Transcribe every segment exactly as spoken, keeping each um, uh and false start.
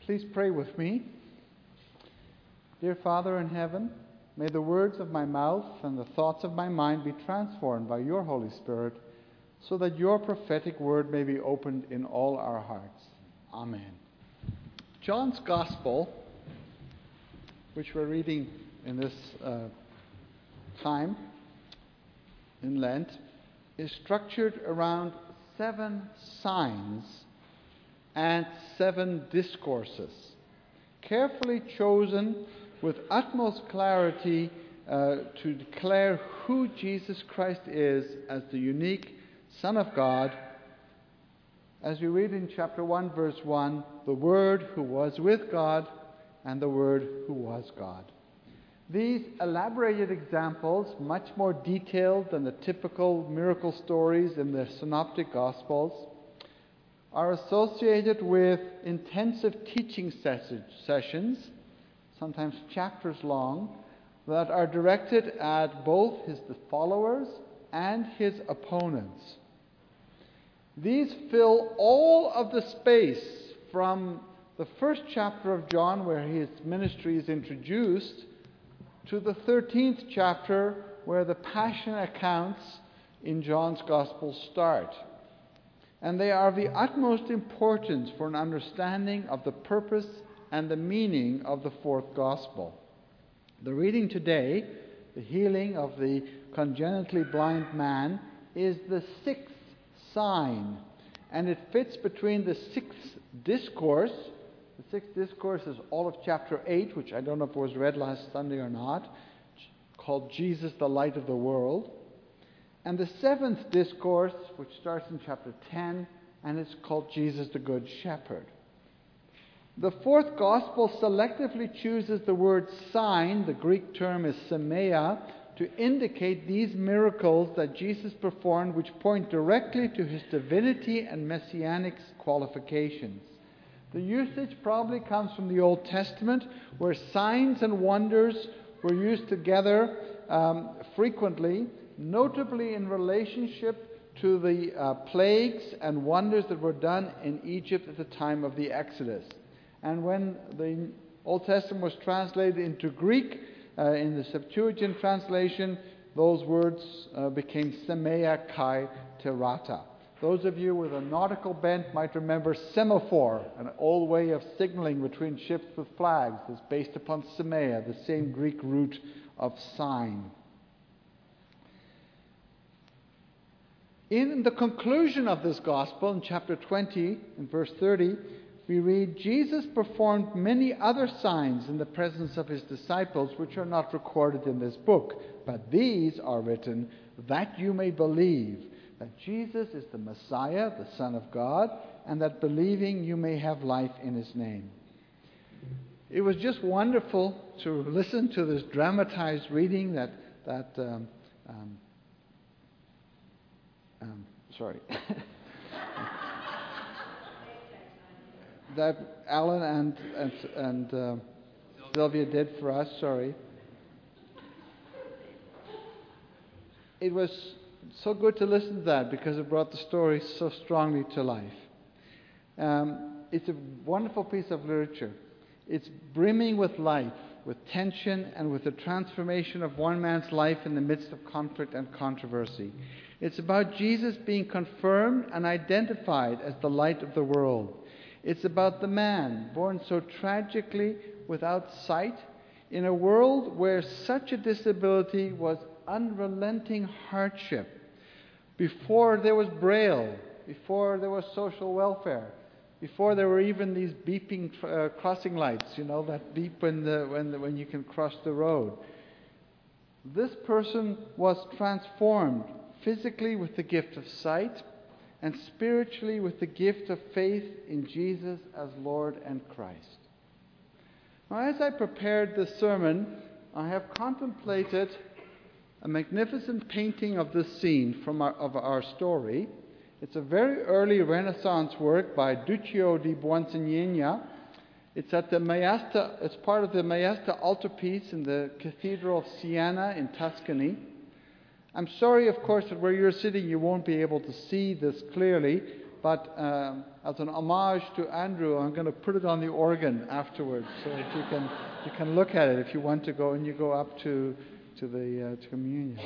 Please pray with me. Dear Father in heaven, may the words of my mouth and the thoughts of my mind be transformed by your Holy Spirit, so that your prophetic word may be opened in all our hearts. Amen. John's Gospel, which we're reading in this uh, time in Lent, is structured around seven signs and seven discourses, carefully chosen with utmost clarity uh, to declare who Jesus Christ is as the unique Son of God. As we read in chapter one, verse one, the Word who was with God and the Word who was God. These elaborated examples, much more detailed than the typical miracle stories in the Synoptic Gospels, are associated with intensive teaching ses- sessions, sometimes chapters long, that are directed at both his followers and his opponents. These fill all of the space from the first chapter of John, where his ministry is introduced, to the thirteenth chapter, where the Passion accounts in John's Gospel start. And they are of the utmost importance for an understanding of the purpose and the meaning of the fourth Gospel. The reading today, the healing of the congenitally blind man, is the sixth sign, and it fits between the sixth discourse. The sixth discourse is all of chapter eight, which I don't know if it was read last Sunday or not, called Jesus, the Light of the World. And the seventh discourse, which starts in chapter ten, and it's called Jesus, the Good Shepherd. The fourth Gospel selectively chooses the word sign, the Greek term is semeia, to indicate these miracles that Jesus performed, which point directly to his divinity and messianic qualifications. The usage probably comes from the Old Testament, where signs and wonders were used together um, frequently, notably in relationship to the uh, plagues and wonders that were done in Egypt at the time of the Exodus. And when the Old Testament was translated into Greek, uh, in the Septuagint translation, those words uh, became semeia kai terata. Those of you with a nautical bent might remember semaphore, an old way of signaling between ships with flags, is based upon semeia, the same Greek root of sign. In the conclusion of this gospel, in chapter twenty, in verse thirty, we read, Jesus performed many other signs in the presence of his disciples, which are not recorded in this book, but these are written that you may believe that Jesus is the Messiah, the Son of God, and that believing you may have life in his name. It was just wonderful to listen to this dramatized reading that, that um, um, um, sorry, that Alan and, and, and uh, Sylvia did for us, sorry. It was so good to listen to that because it brought the story so strongly to life. Um, it's a wonderful piece of literature. It's brimming with life, with tension, and with the transformation of one man's life in the midst of conflict and controversy. It's about Jesus being confirmed and identified as the light of the world. It's about the man born so tragically without sight in a world where such a disability was unrelenting hardship. Before there was Braille, before there was social welfare, before there were even these beeping uh, crossing lights, you know, that beep when, the, when, the, when you can cross the road. This person was transformed physically with the gift of sight and spiritually with the gift of faith in Jesus as Lord and Christ. Now, as I prepared this sermon, I have contemplated a magnificent painting of this scene from our, of our story. It's a very early Renaissance work by Duccio di Buonsigniegna. It's at the Maesta, it's part of the Maesta altarpiece in the Cathedral of Siena in Tuscany. I'm sorry, of course, that where you're sitting you won't be able to see this clearly, but um, as an homage to Andrew, I'm going to put it on the organ afterwards so that you can you can look at it if you want to go and you go up to to the uh, to communion.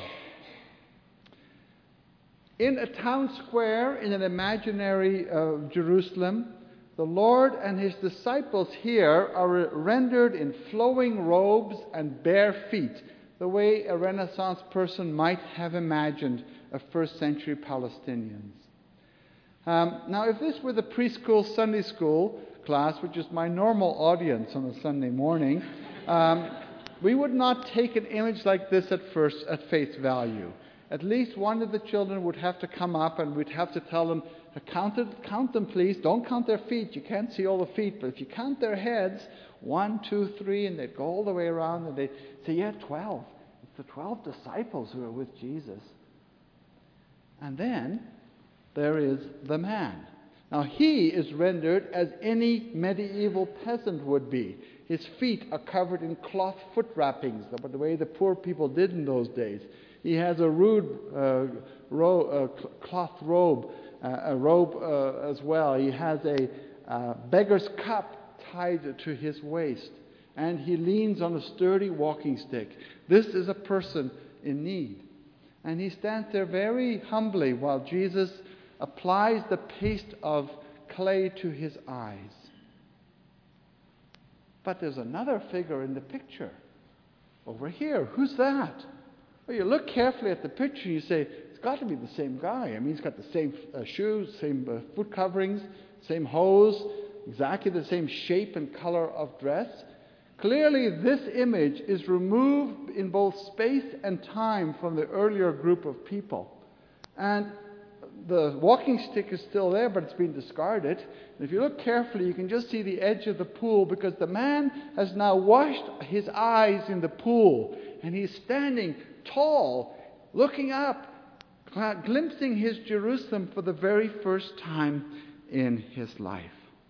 In a town square in an imaginary uh, Jerusalem, the Lord and his disciples here are rendered in flowing robes and bare feet, the way a Renaissance person might have imagined a first century Palestinians. Um, now, if this were the preschool Sunday school class, which is my normal audience on a Sunday morning, um, we would not take an image like this at first at face value. At least one of the children would have to come up and we'd have to tell them, count, it, count them please, don't count their feet, you can't see all the feet, but if you count their heads, one, two, three, and they'd go all the way around and they'd say, yeah, twelve. It's the twelve disciples who are with Jesus. And then there is the man. Now he is rendered as any medieval peasant would be. His feet are covered in cloth foot wrappings, the way the poor people did in those days. He has a rude uh, ro- uh, cloth robe, uh, a robe uh, as well. He has a uh, beggar's cup tied to his waist, and he leans on a sturdy walking stick. This is a person in need. And he stands there very humbly while Jesus applies the paste of clay to his eyes. But there's another figure in the picture. Over here. Who's that? Well, you look carefully at the picture and you say, it's got to be the same guy. I mean, he's got the same uh, shoes, same uh, foot coverings, same hose, exactly the same shape and color of dress. Clearly, this image is removed in both space and time from the earlier group of people. And the walking stick is still there, but it's been discarded. And if you look carefully, you can just see the edge of the pool because the man has now washed his eyes in the pool. And he's standing tall, looking up, glimpsing his Jerusalem for the very first time in his life.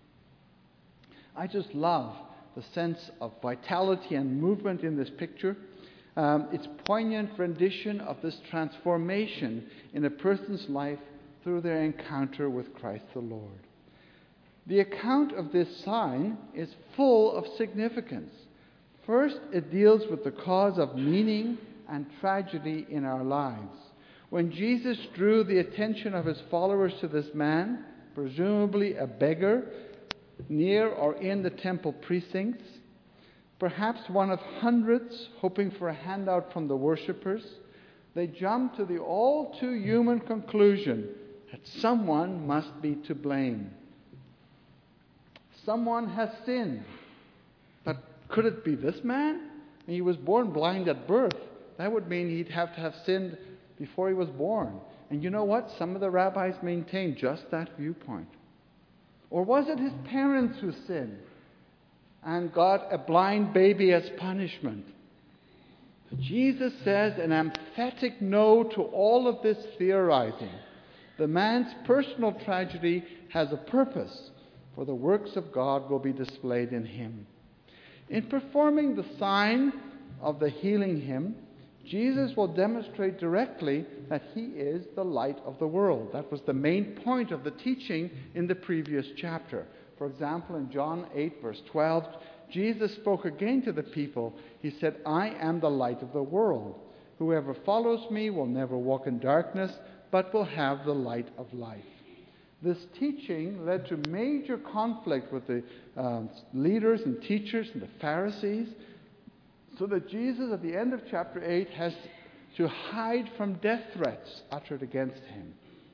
I just love the sense of vitality and movement in this picture. Um, its poignant rendition of this transformation in a person's life through their encounter with Christ the Lord. The account of this sign is full of significance. First, it deals with the cause of meaning and tragedy in our lives. When Jesus drew the attention of his followers to this man, presumably a beggar, near or in the temple precincts, perhaps one of hundreds hoping for a handout from the worshippers, they jumped to the all too human conclusion that someone must be to blame. Someone has sinned. But could it be this man? He was born blind at birth. That would mean he'd have to have sinned before he was born. And you know what? Some of the rabbis maintain just that viewpoint. Or was it his parents who sinned and got a blind baby as punishment? Jesus says an emphatic no to all of this theorizing. The man's personal tragedy has a purpose, for the works of God will be displayed in him. In performing the sign of the healing hymn, Jesus will demonstrate directly that he is the light of the world. That was the main point of the teaching in the previous chapter. For example, in John eight, verse twelve, Jesus spoke again to the people. He said, I am the light of the world. Whoever follows me will never walk in darkness, but will have the light of life. This teaching led to major conflict with the uh, leaders and teachers and the Pharisees, so that Jesus, at the end of chapter eight, has to hide from death threats uttered against him.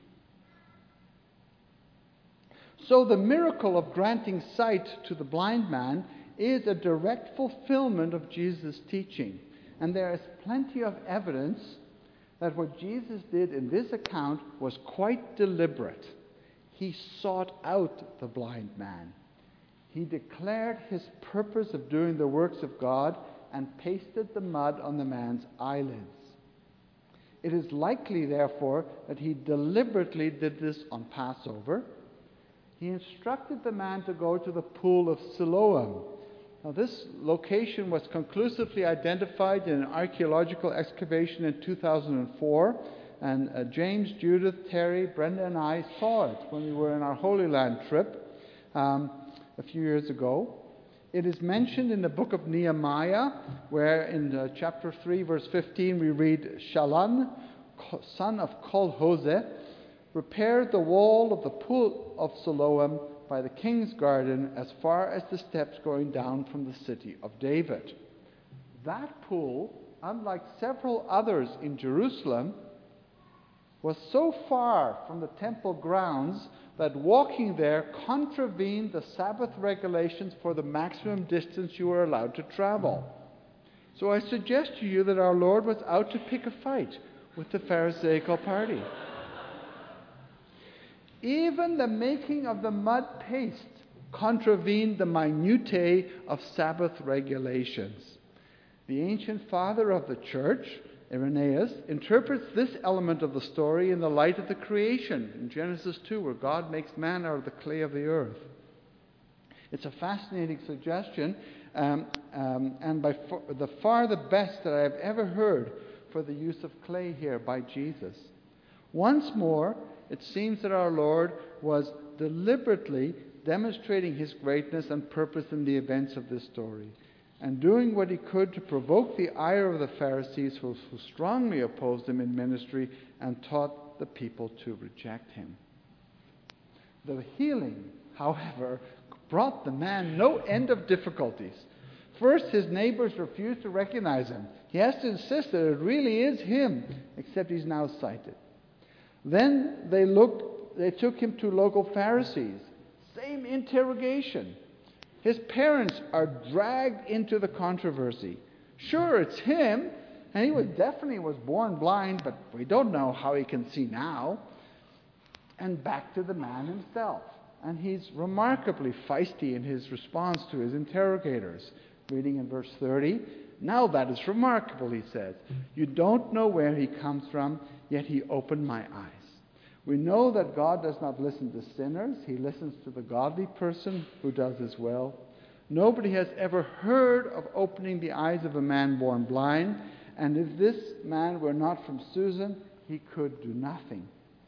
So the miracle of granting sight to the blind man is a direct fulfillment of Jesus' teaching. And there is plenty of evidence that what Jesus did in this account was quite deliberate. He sought out the blind man. He declared his purpose of doing the works of God and pasted the mud on the man's eyelids. It is likely, therefore, that he deliberately did this on Passover. He instructed the man to go to the pool of Siloam. Now, this location was conclusively identified in an archaeological excavation in two thousand four. and uh, James, Judith, Terry, Brenda, and I saw it when we were in our Holy Land trip um, a few years ago. It is mentioned in the book of Nehemiah, where in uh, chapter three, verse fifteen, we read, Shallun, son of Kol-Hoseh, repaired the wall of the pool of Siloam by the king's garden as far as the steps going down from the city of David. That pool, unlike several others in Jerusalem, was so far from the temple grounds that walking there contravened the Sabbath regulations for the maximum distance you were allowed to travel. So I suggest to you that our Lord was out to pick a fight with the Pharisaical party. Even the making of the mud paste contravened the minutiae of Sabbath regulations. The ancient father of the church, Irenaeus, interprets this element of the story in the light of the creation in Genesis two, where God makes man out of the clay of the earth. It's a fascinating suggestion, um, um, and by far, the far the best that I have ever heard for the use of clay here by Jesus. Once more, it seems that our Lord was deliberately demonstrating his greatness and purpose in the events of this story, and doing what he could to provoke the ire of the Pharisees, who, who strongly opposed him in ministry and taught the people to reject him. The healing, however, brought the man no end of difficulties. First, his neighbors refused to recognize him. He has to insist that it really is him, except he's now sighted. Then they looked, they took him to local Pharisees. Same interrogation. His parents are dragged into the controversy. Sure, it's him, and he was definitely was born blind, but we don't know how he can see now. And back to the man himself. And he's remarkably feisty in his response to his interrogators. Reading in verse thirty, now that is remarkable, he says. You don't know where he comes from, yet he opened my eyes. We know that God does not listen to sinners. He listens to the godly person who does his will. Nobody has ever heard of opening the eyes of a man born blind, and if this man were not from Susan, he could do nothing.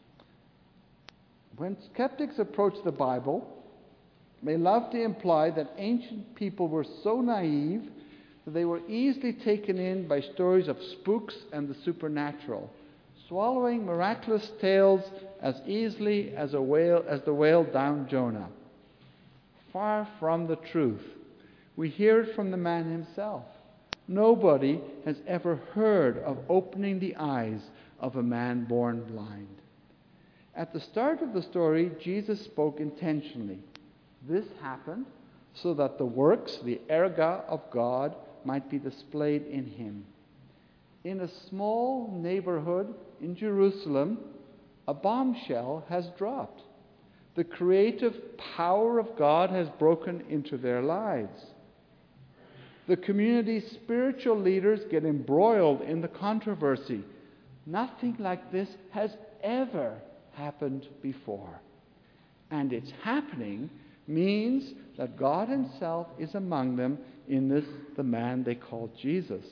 When skeptics approach the Bible, they love to imply that ancient people were so naive that they were easily taken in by stories of spooks and the supernatural, swallowing miraculous tales as easily as a whale as the whale downed Jonah. Far from the truth. We hear it from the man himself. Nobody has ever heard of opening the eyes of a man born blind. At the start of the story, Jesus spoke intentionally. This happened so that the works, the erga of God, might be displayed in him. In a small neighborhood in Jerusalem, a bombshell has dropped. The creative power of God has broken into their lives. The community's spiritual leaders get embroiled in the controversy. Nothing like this has ever happened before. And its happening means that God himself is among them in this, the man they call Jesus.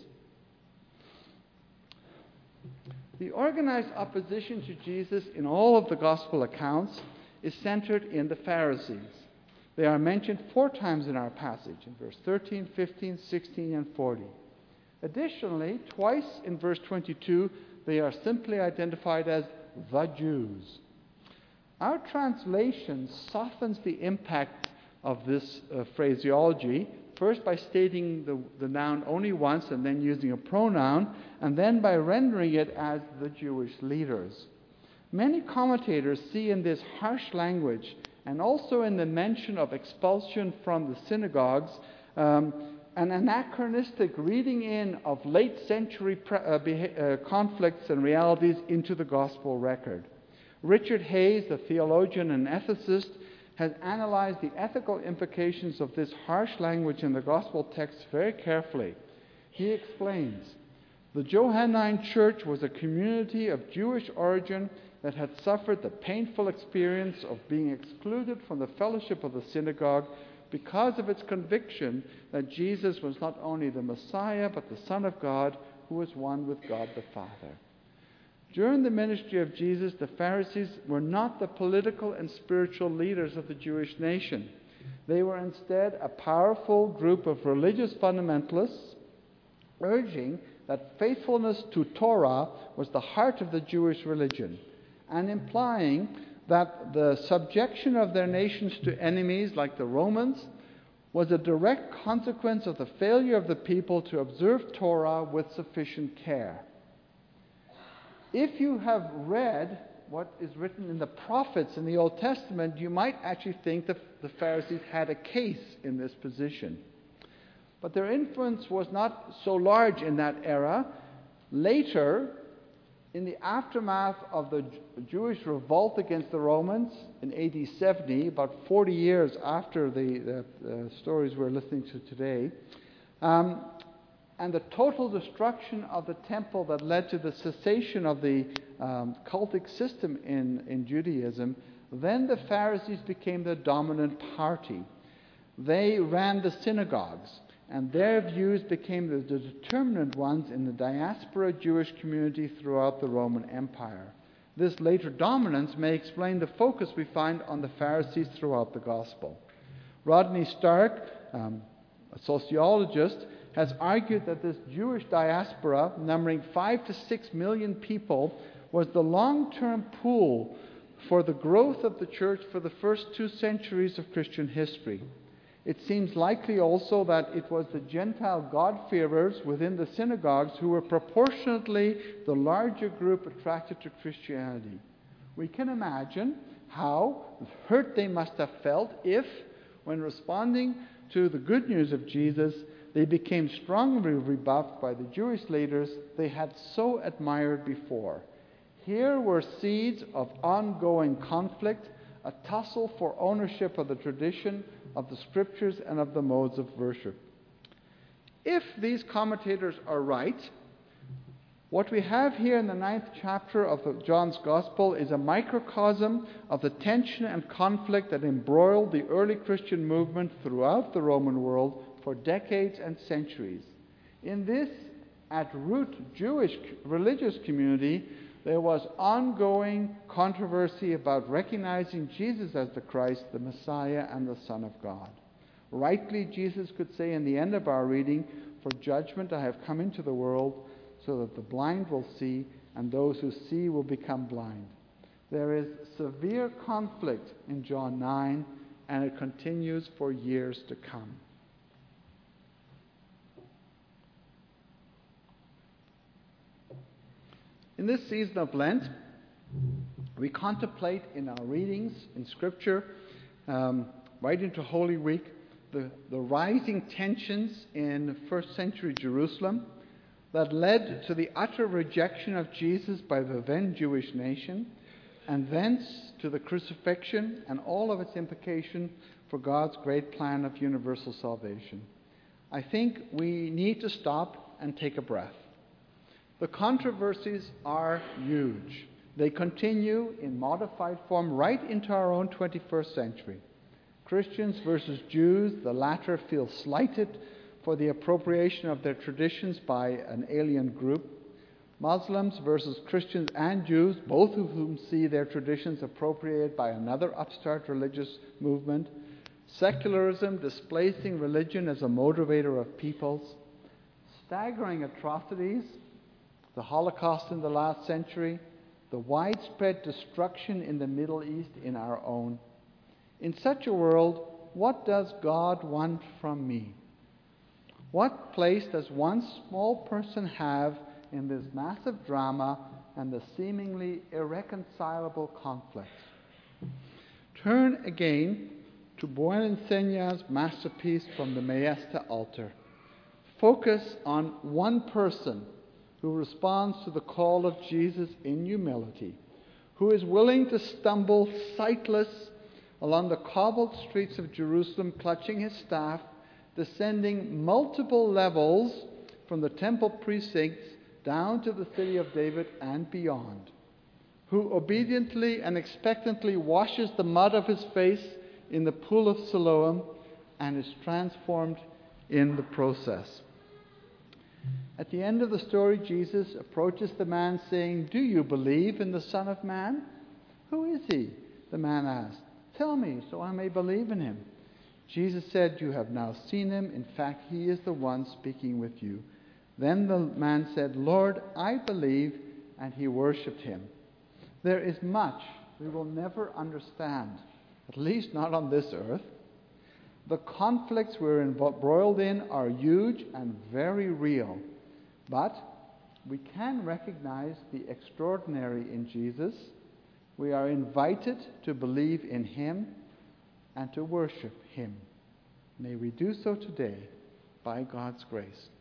The organized opposition to Jesus in all of the gospel accounts is centered in the Pharisees. They are mentioned four times in our passage, in verse thirteen, fifteen, sixteen, and forty. Additionally, twice in verse twenty-two, they are simply identified as the Jews. Our translation softens the impact of this uh, phraseology, first by stating the, the noun only once and then using a pronoun, and then by rendering it as the Jewish leaders. Many commentators see in this harsh language, and also in the mention of expulsion from the synagogues, um, an anachronistic reading in of late century pre- uh, beha- uh, conflicts and realities into the gospel record. Richard Hayes, the theologian and ethicist, has analyzed the ethical implications of this harsh language in the gospel text very carefully. He explains, the Johannine church was a community of Jewish origin that had suffered the painful experience of being excluded from the fellowship of the synagogue because of its conviction that Jesus was not only the Messiah but the Son of God who was one with God the Father. During the ministry of Jesus, the Pharisees were not the political and spiritual leaders of the Jewish nation. They were instead a powerful group of religious fundamentalists, urging that faithfulness to Torah was the heart of the Jewish religion, and implying that the subjection of their nations to enemies like the Romans was a direct consequence of the failure of the people to observe Torah with sufficient care. If you have read what is written in the prophets in the Old Testament, you might actually think that the Pharisees had a case in this position. But their influence was not so large in that era. Later, in the aftermath of the Jewish revolt against the Romans in A D seventy, about forty years after the, the, the stories we're listening to today, um, and the total destruction of the temple that led to the cessation of the um, cultic system in, in Judaism, then the Pharisees became the dominant party. They ran the synagogues, and their views became the, the determinant ones in the diaspora Jewish community throughout the Roman Empire. This later dominance may explain the focus we find on the Pharisees throughout the Gospel. Rodney Stark, um, a sociologist, has argued that this Jewish diaspora, numbering five to six million people, was the long-term pool for the growth of the church for the first two centuries of Christian history. It seems likely also that it was the Gentile God-fearers within the synagogues who were proportionately the larger group attracted to Christianity. We can imagine how hurt they must have felt if, when responding to the good news of Jesus, they became strongly rebuffed by the Jewish leaders they had so admired before. Here were seeds of ongoing conflict, a tussle for ownership of the tradition, of the scriptures, and of the modes of worship. If these commentators are right, what we have here in the ninth chapter of John's Gospel is a microcosm of the tension and conflict that embroiled the early Christian movement throughout the Roman world for decades and centuries. In this, at root Jewish religious community, there was ongoing controversy about recognizing Jesus as the Christ, the Messiah, and the Son of God. Rightly, Jesus could say in the end of our reading, "For judgment I have come into the world, so that the blind will see, and those who see will become blind." There is severe conflict in John nine, and it continues for years to come. In this season of Lent, we contemplate in our readings in Scripture, um, right into Holy Week, the, the rising tensions in first century Jerusalem that led to the utter rejection of Jesus by the then Jewish nation, and thence to the crucifixion and all of its implication for God's great plan of universal salvation. I think we need to stop and take a breath. The controversies are huge. They continue in modified form right into our own twenty-first century. Christians versus Jews, the latter feel slighted for the appropriation of their traditions by an alien group. Muslims versus Christians and Jews, both of whom see their traditions appropriated by another upstart religious movement. Secularism displacing religion as a motivator of peoples. Staggering atrocities, the Holocaust in the last century, the widespread destruction in the Middle East in our own. In such a world, what does God want from me? What place does one small person have in this massive drama and the seemingly irreconcilable conflicts? Turn again to Buonansegnà's masterpiece from the Maesta altar. Focus on one person who responds to the call of Jesus in humility, who is willing to stumble sightless along the cobbled streets of Jerusalem, clutching his staff, descending multiple levels from the temple precincts down to the city of David and beyond, who obediently and expectantly washes the mud of his face in the pool of Siloam and is transformed in the process. At the end of the story, Jesus approaches the man saying, "Do you believe in the Son of Man?" "Who is he?" the man asked. "Tell me, so I may believe in him." Jesus said, "You have now seen him. In fact, he is the one speaking with you." Then the man said, "Lord, I believe," and he worshipped him. There is much we will never understand, at least not on this earth. The conflicts we're embroiled in are huge and very real. But we can recognize the extraordinary in Jesus. We are invited to believe in him and to worship him. May we do so today by God's grace.